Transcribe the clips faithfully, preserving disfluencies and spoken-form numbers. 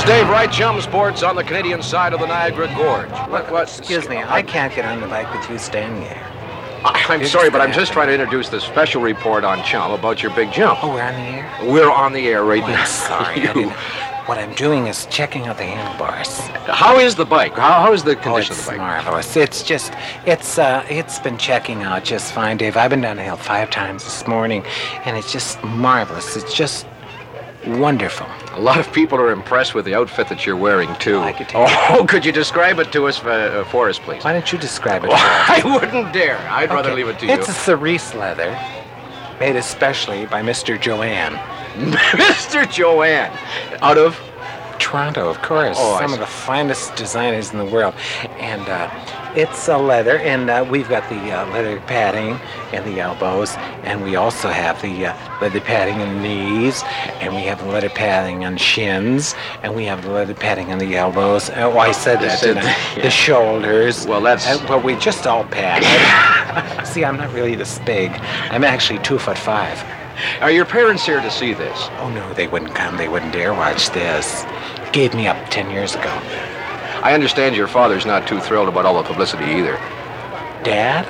is Dave Wright, Chum Sports on the Canadian side of the Niagara Gorge. What, what, excuse me, I can't get on the bike with you standing there. I'm You're sorry, just but I'm gonna just have trying to introduce the special report on Chum about your big jump. Oh, we're on the air? We're on the air right Oh, now. I'm sorry. I didn't- What I'm doing is checking out the handlebars. How is the bike? How, how is the Oh, condition it's of the bike? marvelous. It's just, it's uh, it's been checking out just fine, Dave. I've been down the hill five times this morning, and it's just marvelous. It's just wonderful. A lot of people are impressed with the outfit that you're wearing, too. I could tell. Oh, could you describe it to us, uh, for us, please? Why don't you describe it? Oh, for us? I wouldn't dare. I'd rather Okay. leave it to It's you. a cerise leather, made especially by Mister Joanne. Mister Joanne, out of... Toronto, of course. Oh, I Some see. of the finest designers in the world. And uh, it's a leather, and uh, we've got the uh, leather padding in the elbows, and we also have the uh, leather padding in the knees, and we have the leather padding on shins, and we have the leather padding on the elbows. Oh, I said that, said didn't I? that, yeah. The shoulders. Well, that's- Uh, well, we just all pad. See, I'm not really this big. I'm actually two foot five. Are your parents here to see this? Oh, no, they wouldn't come. They wouldn't dare watch this. Gave me up ten years ago. I understand your father's not too thrilled about all the publicity either. Dad?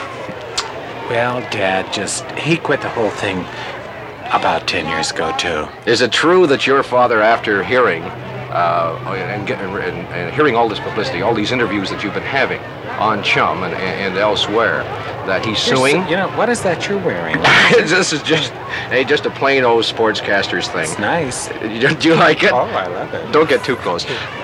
Well, Dad just, he quit the whole thing about ten years ago, too. Is it true that your father, after hearing uh, and, get, and, and hearing all this publicity, all these interviews that you've been having on Chum and, and elsewhere, that he's You're suing? su- You know, what is that you're wearing? This is just, hey, just a plain old sportscaster's thing. It's nice. Do do you like it? Oh, I love it. Don't get too close.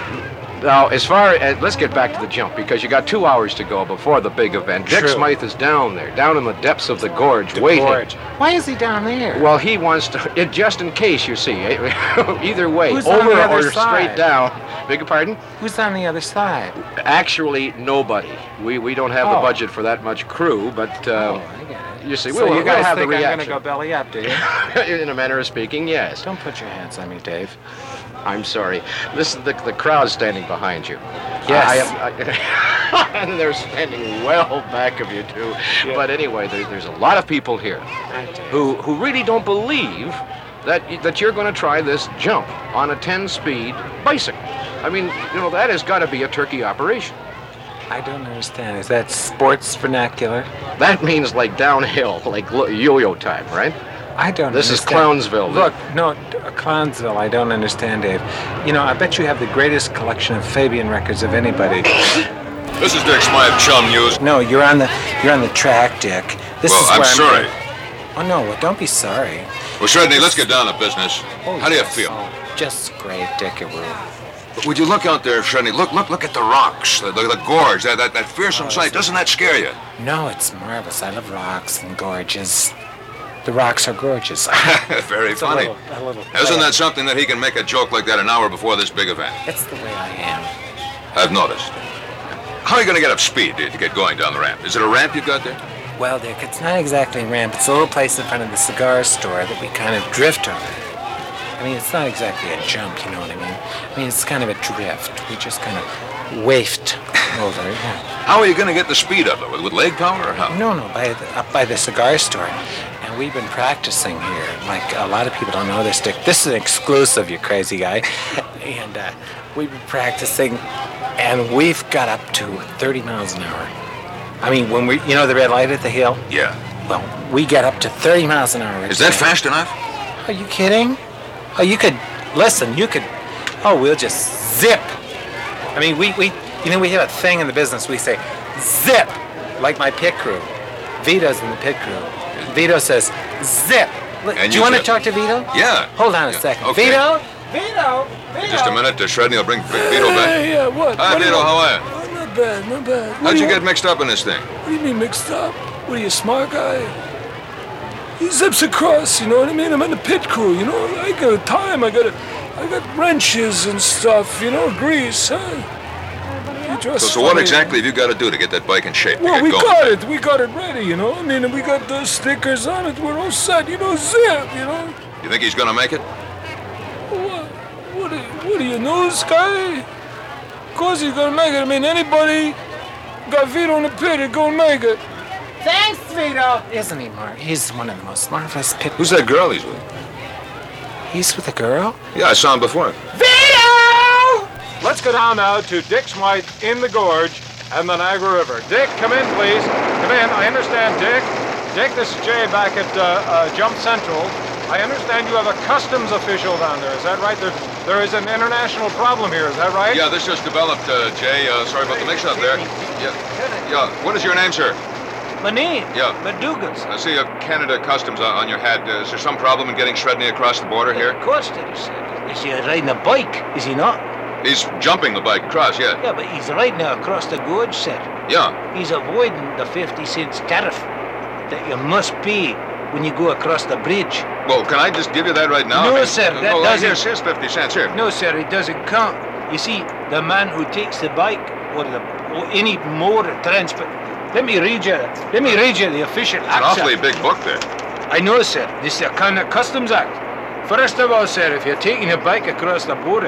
Now, as far as, let's get back to the jump, because you got two hours to go before the big event. Dick True. Smythe is down there, down in the depths of the gorge, The waiting. gorge. Why is he down there? Well, he wants to, it, just in case, you see. Either way, Who's on over the other or side? straight down. Beg your pardon? Who's on the other side? Actually, nobody. We we don't have Oh. the budget for that much crew, but Oh, uh, I get it. you see, So we'll, you we'll guys have think the I'm reaction. gonna go belly up, do you? In a manner of speaking, yes. Don't put your hands on me, Dave. I'm sorry. Listen, the, the crowd's standing behind you. Yes. I am, I, and they're standing well back of you, too. Yeah. But anyway, there, there's a lot of people here who, who really don't believe that, that you're going to try this jump on a ten-speed bicycle. I mean, you know, that has got to be a turkey operation. I don't understand. Is that sports vernacular? That means like downhill, like lo- yo-yo time, right? I don't This is understand. Clownsville. Look, no, d- Clownsville, I don't understand, Dave. You know, I bet you have the greatest collection of Fabian records of anybody. This is Dick Smythe, Chum News. No, you're on the you're on the track, Dick. This Well, is I'm where sorry. Oh no, well, don't be sorry. Well, Shredney, let's get down to business. Oh, How do you yes. feel? Oh, just great, Dickaroo. Would you look out there, Shredney? Look, look, look at the rocks, the, the, the gorge, that, that, that fearsome Oh, sight. Doesn't that scare you? No, it's marvelous. I love rocks and gorges. The rocks are gorgeous. Very It's a funny. little- a little Isn't play. that something that he can make a joke like that an hour before this big event? It's the way I am. I've noticed. How are you going to get up speed to get going down the ramp? Is it a ramp you've got there? Well, Dick, it's not exactly a ramp. It's a little place in front of the cigar store that we kind of drift over. I mean, it's not exactly a jump, you know what I mean? I mean, it's kind of a drift. We just kind of wafted over it. Yeah. How are you going to get the speed up? With, with leg power or how? No, no, by the, up by the cigar store. And we've been practicing here. Like, a lot of people don't know this, Dick. This is an exclusive, you crazy guy. And uh, we've been practicing, and we've got up to thirty miles an hour. I mean, when we, you know the red light at the hill? Yeah. Well, we get up to thirty miles an hour. Is that fast enough? Are you kidding? Oh, you could, listen, you could, oh, we'll just zip. I mean, we, we, you know, we have a thing in the business, we say, zip, like my pit crew. Vito's in the pit crew. Vito says, zip. Look, And do you you want to zip. talk to Vito? Yeah. Hold on a Yeah. second. Okay. Vito? Vito? Vito? Just a minute, uh, Shredney will bring Big Vito back. Hey, yeah, what? Hi, What do Vito, you- how are you? Oh, not bad, not bad. What How'd do you want? get mixed up in this thing? What do you mean mixed up? What are you, a smart guy? He zips across, you know what I mean? I'm in the pit crew, you know? I got a time, I got a, I got wrenches and stuff, you know, grease, huh? You So, just so what funny. exactly have you got to do to get that bike in shape? to Well, get we going? got it. We got it ready, you know? I mean, we got the stickers on it. We're all set, you know, zip, you know? You think he's going to make it? What? What are you, what are you, news guy? Of course he's gonna make it. I mean, anybody got Vito in the pit, he's gonna make it. Thanks, Vito. Isn't he, Mark? He's one of the most marvelous pit. Who's that girl he's with? He's with a girl? Yeah, I saw him before. Vito! Let's go down now to Dick Smythe in the gorge and the Niagara River. Dick, come in, please. Come in. I understand, Dick. Dick, this is Jay back at uh, uh, Jump Central. I understand you have a customs official down there. Is that right? There, there is an international problem here. Is that right? Yeah, this just developed, uh, Jay. Uh, sorry about the mix-up there. Yeah, yeah. What is your name, sir? My name? Yeah. McDougal's. I see you have Canada Customs on, on your hat. Uh, is there some problem in getting Shredney across the border here? Of course there is. Is he riding a bike? Is he not? He's jumping the bike across, yeah. Yeah, but he's riding it across the gorge, sir. Yeah. He's avoiding the fifty cents tariff that you must pay when you go across the bridge. Well, can I just give you that right now? No, I mean, sir, uh, that well, doesn't- Here's, here's fifty cents, here. No, sir, it doesn't count. You see, the man who takes the bike or the or any mode of transport. Let me read you. Let me read you the official It's act. an sir. awfully big book there. I know, sir. This is the Canada Customs Act. First of all, sir, if you're taking a bike across the border,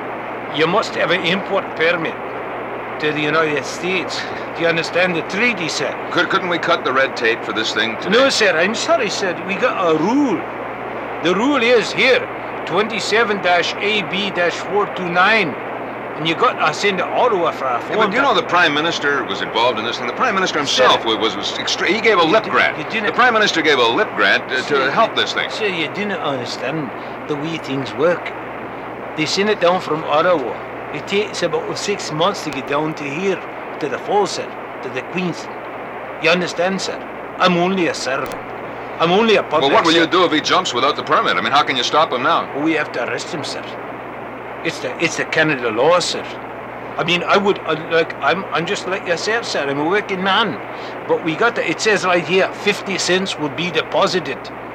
you must have an import permit to the United States. Do you understand the treaty, sir? Could, couldn't we cut the red tape for this thing today? No, sir. I'm sorry, sir. We got a rule. The rule is here, twenty-seven A B four two nine. And you got to send to Ottawa for a Yeah, form. but you know the Prime Minister was involved in this thing. The Prime Minister himself was, was, was extra- he gave a lip did- grant. you didn't- The Prime Minister gave a lip grant uh, Sir, to help this thing. Sir, you didn't understand the way things work. They send it down from Ottawa. It takes about six months to get down to here, to the falls, sir, to the Queens. You understand, sir? I'm only a servant. I'm only a public Well, what will you ser- do if he jumps without the permit? I mean, how can you stop him now? We have to arrest him, sir. It's the it's the Canada law, sir. I mean, I would uh, like I'm I'm just like yourself, sir. I'm a working man, but we got the. It says right here, fifty cents will be deposited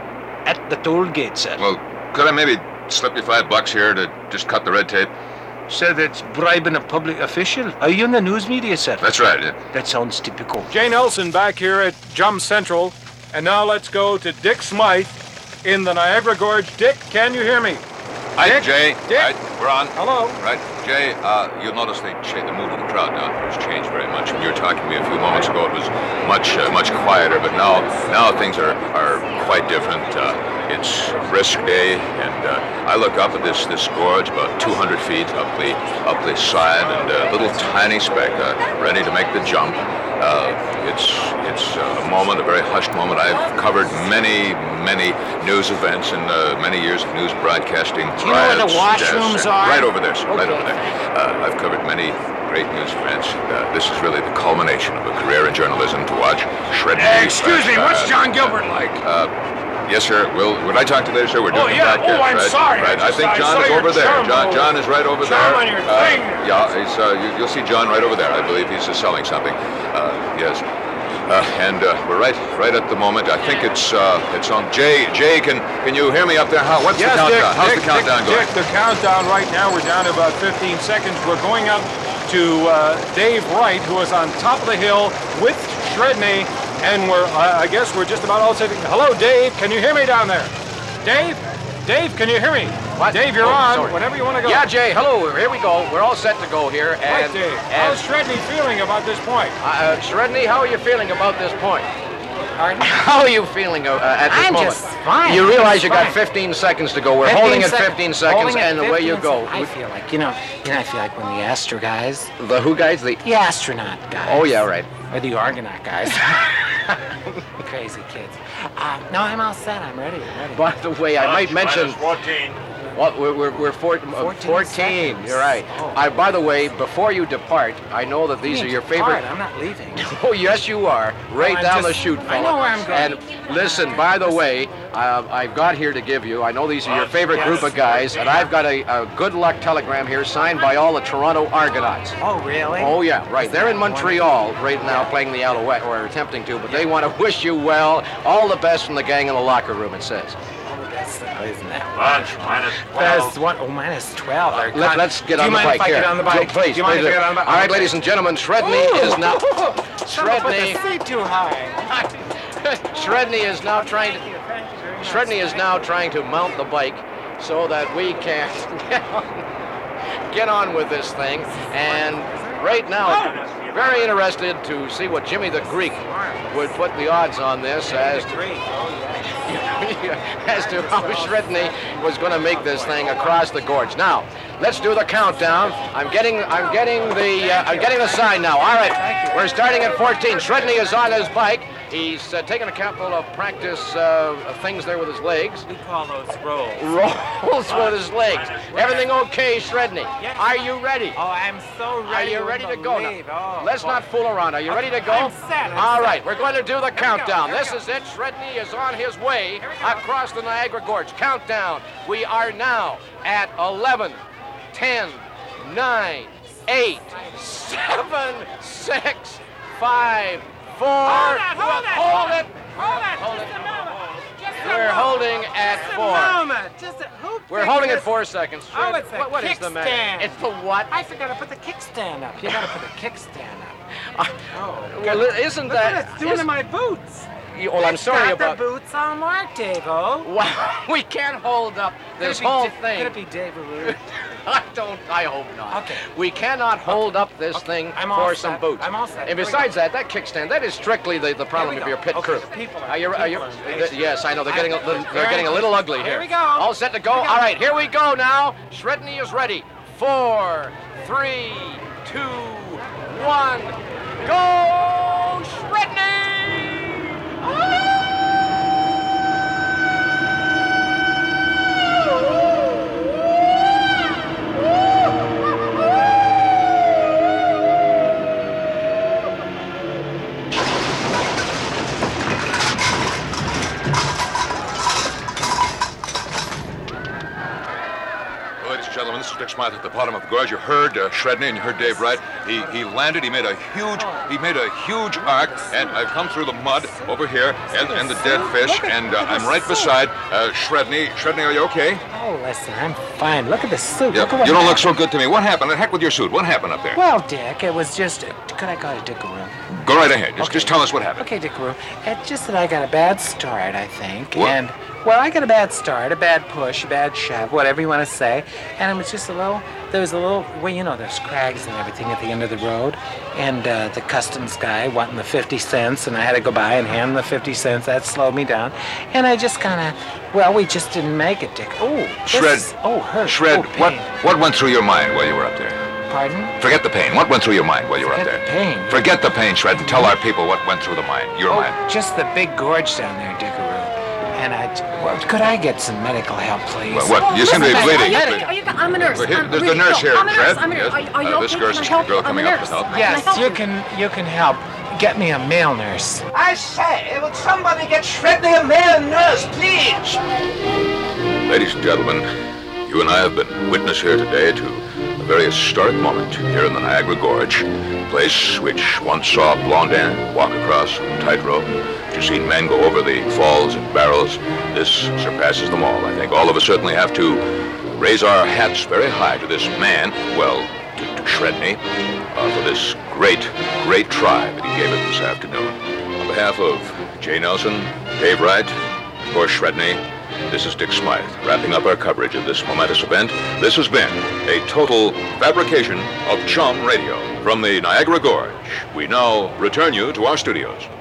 at the toll gate, sir. Well, could I maybe slip you five bucks here to just cut the red tape? Sir, that's bribing a public official. Are you in the news media, sir? That's right. Yeah. That sounds typical. Jay Nelson back here at Jump Central. And now let's go to Dick Smythe in the Niagara Gorge. Dick, can you hear me? Hi, Dick? Jay. Dick? Right, we're on. Hello. Right, Jay, uh, you'll notice they cha- the mood of the crowd down here has changed very much. When you were talking to me a few moments ago, it was much, uh, much quieter, but now, now things are, are quite different. Uh, it's brisk day, and uh, I look up at this, this gorge about two hundred feet up the, up the side, and a little tiny speck uh, ready to make the jump. Uh, it's it's a moment, a very hushed moment. I've covered many, many news events and uh, many years of news broadcasting. Do you know where the riots, washrooms deaths, are? Right over there, sir, right Okay. over there. Uh, I've covered many great news events. Uh, this is really the culmination of a career in journalism to watch Shredney. Uh, excuse me, what's John Gilbert like? Uh, yes, sir. Will would I talk to you later, sir? We're doing Oh, a yeah. broadcast, Oh, I'm right? sorry. Right. I I just- think I John saw is your over there. charm John, on- John is right over charm there. on your Uh, thing. Yeah, he's, uh, you, you'll see John right over there. I believe he's uh, selling something. Uh, yes. Uh, and uh, we're right, right at the moment. I think it's uh, it's on. Jay, Jay, can can you hear me up there? How, what's Yes, the Dick, countdown? How's Dick, the countdown Dick, going? Dick, the countdown right now, we're down to about fifteen seconds. We're going up to uh, Dave Wright, who is on top of the hill with Shredney, and we're, uh, I guess we're just about all set. Hello, Dave, can you hear me down there? Dave? Dave, can you hear me? What? Dave, you're Oh, on. sorry. Whenever you want to go. Yeah, Jay, hello. Here we go. We're all set to go here. Right, And, Dave. and How's Shredney feeling about this point? uh, Shredney, how are you feeling about this point? How are you feeling uh, at this I'm moment? just fine. You I'm realize just you got fine. fifteen seconds to go. We're fifteen holding at sec- fifteen seconds, holding at and away you fifteen go. sec- I feel like, you know, you know, I feel like when the Astro guys, The who guys? The the astronaut guys. oh yeah, right. Or the Argonaut guys. Crazy kids. Uh, no, I'm all set. I'm ready. I'm ready. By the way, I might mention. fourteen. Well, we're, we're, we're four, uh, fourteen fourteen. seconds. You're right. Oh. I, by the way, before you depart, I know that these You are your depart. favorite. I'm not leaving. Oh, yes, you are. Right I'm down the just- chute, I fella. know where I'm going. And listen, by the way, uh, I've got here to give you, I know these are your favorite group of guys, and I've got a, a good luck telegram here signed by all the Toronto Argonauts. Oh, really? Oh, yeah, right. They're in Montreal right now playing the Alouette, or attempting to, but they want to wish you well. All the best from the gang in the locker room, it says. That's the, isn't that Lunch minus That's one, oh, minus twelve. They're Let, con- let's get Do on you the mind bike if I here. get on the bike? Please, Do you mind please. if I get on the bike? All right, ladies and gentlemen, Shredney is now. Shredney. Shredney. The seat too high. Shredney is now trying to. Shredney is now trying to mount the bike so that we can get on, get on with this thing. And right now, very interested to see what Jimmy the Greek would put the odds on this as to, as to how Shredney was going to make this thing across the gorge. Now, Let's do the countdown. I'm getting, I'm getting the, uh, I'm getting the sign now. All right, we're starting at fourteen. Shredney is on his bike. He's uh, taking a couple of practice uh, things there with his legs. We call those rolls. Rolls with his legs. Everything okay, Shredney? Yes. Are you ready? Oh, I'm so Are ready. you ready to go now? Oh, Let's boy. not fool around. Are you ready to go? I'm set. I'm All set. right, we're going to do the countdown. Here we This go. is it. Shredney is on his way across the Niagara Gorge. Countdown. We are now at eleven, ten, nine, eight, seven, six, five, four. Hold it, hold it, Hold it. Hold it. Hold it. Just a moment. Just a We're moment. holding at Just a four. moment. Just a, who We're picked holding this? at four seconds. Oh, Shred- it's a what, what is the matter? kickstand. It's the what? I forgot to put the kickstand up. You gotta put the kickstand up. Oh, Well, isn't Look that? what it's doing is- to my boots. You- well, I'm It's sorry got about. the boots on mark, Dave-O. Wow, we can't hold up this Could it be whole Da- thing. Could it be Dave-O? I don't. I hope not. Okay. We cannot hold up this Okay. thing I'm for all some set. boots. I'm all set. And Here we besides that, that kickstand, that is strictly the, the problem we of go. your pit Okay, crew. the people are- Are you? Are you? people are th- yes, I know they're getting a little, they're Very getting a little good. ugly here. Here we go. All set to go. Here we go. All right, here we go now. Shredney is ready. Four, three, two, one, go, Shredney! Ladies and gentlemen, this is Dick Smythe at the bottom of the gorge. You heard uh, Shredney and you heard Dave Wright. He he landed. He made a huge he made a huge arc, and I've come through the mud over here and, and the dead fish, and uh, I'm right beside uh, Shredney. Shredney, are you okay? Oh, listen, I'm fine. Look at the suit. Yeah. Look at what You don't look happened. so good to me. What happened? The heck with your suit. What happened up there? Well, Dick, it was just. Could I go to Dickaroo? Go right ahead. Just, Okay. just tell us what happened. Okay, Dickaroo. It's just that I got a bad start, I think. What? And, well, I got a bad start, a bad push, a bad shove, whatever you want to say. And it was just a little, there was a little, well, you know, there's crags and everything at the end of the road. And uh, the customs guy wanting the fifty cents, and I had to go by and hand him the fifty cents. That slowed me down. And I just kind of, well, we just didn't make it, Dick. Oh, this Shred. is- oh, hurt. Shred, oh, what pain. what went through your mind while you were up there? Pardon? Forget the pain. What went through your mind while you were up Forget there? the pain? Forget the pain, Shred, and tell our people what went through the mind. Your Oh, mind. just the big gorge down there, Dickaroo. And I, well, could I get some medical help, please? What? what? You seem to be Listen, bleeding. Are you, are you, I'm a nurse. Well, here- I'm there's the really- nurse no, here, I'm a nurse. Fred. I'm a nurse. Yes. Are, are you Uh, okay? this girl's Can I a help girl you? I'm coming a up to nurse. help. Can I Yes, help you can. You can help. Get me a male nurse. I say, will somebody get Shredney a male nurse, please? Ladies and gentlemen, you and I have been witness here today to a very historic moment here in the Niagara Gorge, a place which once saw Blondin walk across on tightrope. You've seen men go over the falls and barrels. This surpasses them all. I think all of us certainly have to raise our hats very high to this man, well, to, to Shredney, uh, for this great, great try that he gave it this afternoon. On behalf of Jay Nelson, Dave Wright, of course Shredney, this is Dick Smythe, wrapping up our coverage of this momentous event. This has been a total fabrication of Chum Radio. From the Niagara Gorge, we now return you to our studios.